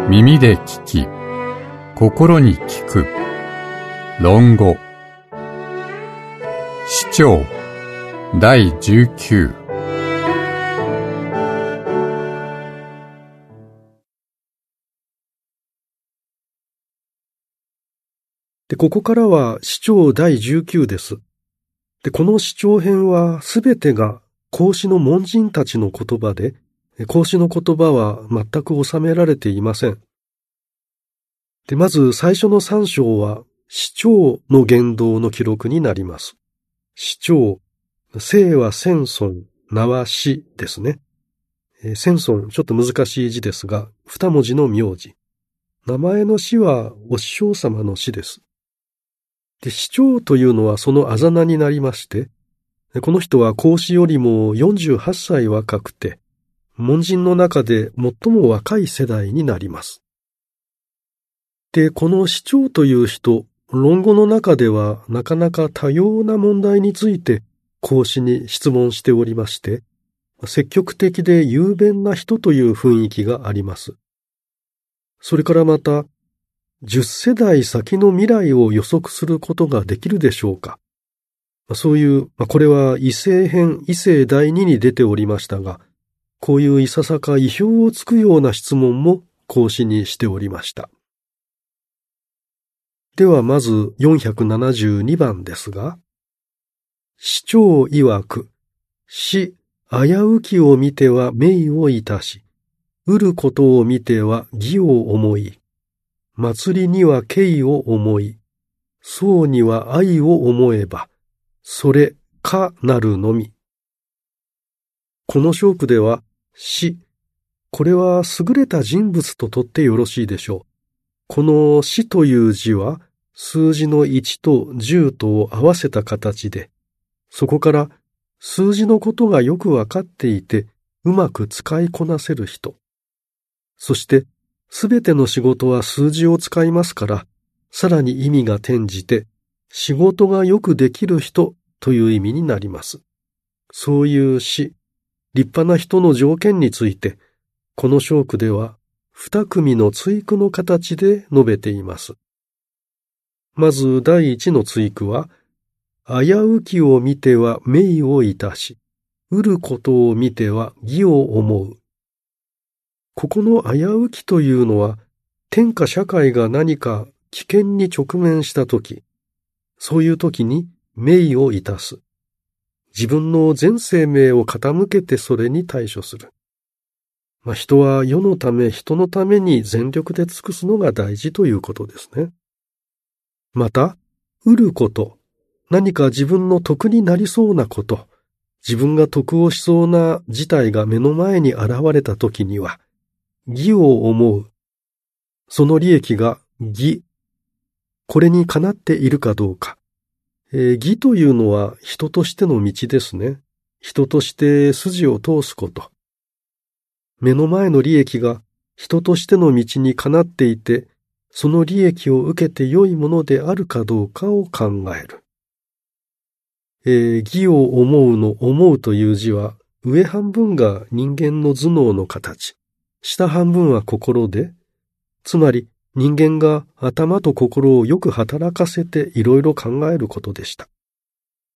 耳で聞き、心に聞く。論語。司教第19。 で、ここからは司教第19です。で、この司教編はすべてが孔子の門人たちの言葉で、孔子の言葉は全く収められていません。で、まず最初の3章は司教の言動の記録になります。司教、姓は先孫、名は師ですね。先孫、ちょっと難しい字ですが、2文字の名字。名前の師はお師匠様の師です。で、司教というのはそのあざ名になりまして、この人は孔子よりも48歳若くて、門人の中で最も若い世代になります。で、この司教という人、論語の中ではなかなか多様な問題について孔子に質問しておりまして、積極的で雄弁な人という雰囲気があります。それからまた、10世代先の未来を予測することができるでしょうか。そういう、これは異性編、異性第2に出ておりましたが、こういういささか意表をつくような質問も孔子にしておりました。ではまず472番ですが、司教曰く、死危うきを見ては名をいたし、得ることを見ては義を思い、祭りには敬を思い、葬には愛を思えば、それかなるのみ。この章句では、死、これは優れた人物ととってよろしいでしょう。この死という字は、数字の1と10とを合わせた形で、そこから数字のことがよくわかっていて、うまく使いこなせる人。そして、すべての仕事は数字を使いますから、さらに意味が転じて、仕事がよくできる人という意味になります。そういう死、立派な人の条件について、この章句では、2組の対句の形で述べています。まず第一の対句は、危うきを見ては名をいたし、得ることを見ては義を思う。ここの危うきというのは、天下社会が何か危険に直面したとき、そういうときに名をいたす。自分の全生命を傾けてそれに対処する。人は世のため人のために全力で尽くすのが大事ということですね。また、得ること、何か自分の得になりそうなこと、自分が得をしそうな事態が目の前に現れたときには、義を思う。その利益が義。これにかなっているかどうか。義というのは人としての道ですね。人として筋を通すこと。目の前の利益が人としての道にかなっていて、その利益を受けて良いものであるかどうかを考える。義を思うの思うという字は、上半分が人間の頭脳の形、下半分は心で、つまり人間が頭と心をよく働かせていろいろ考えることでした。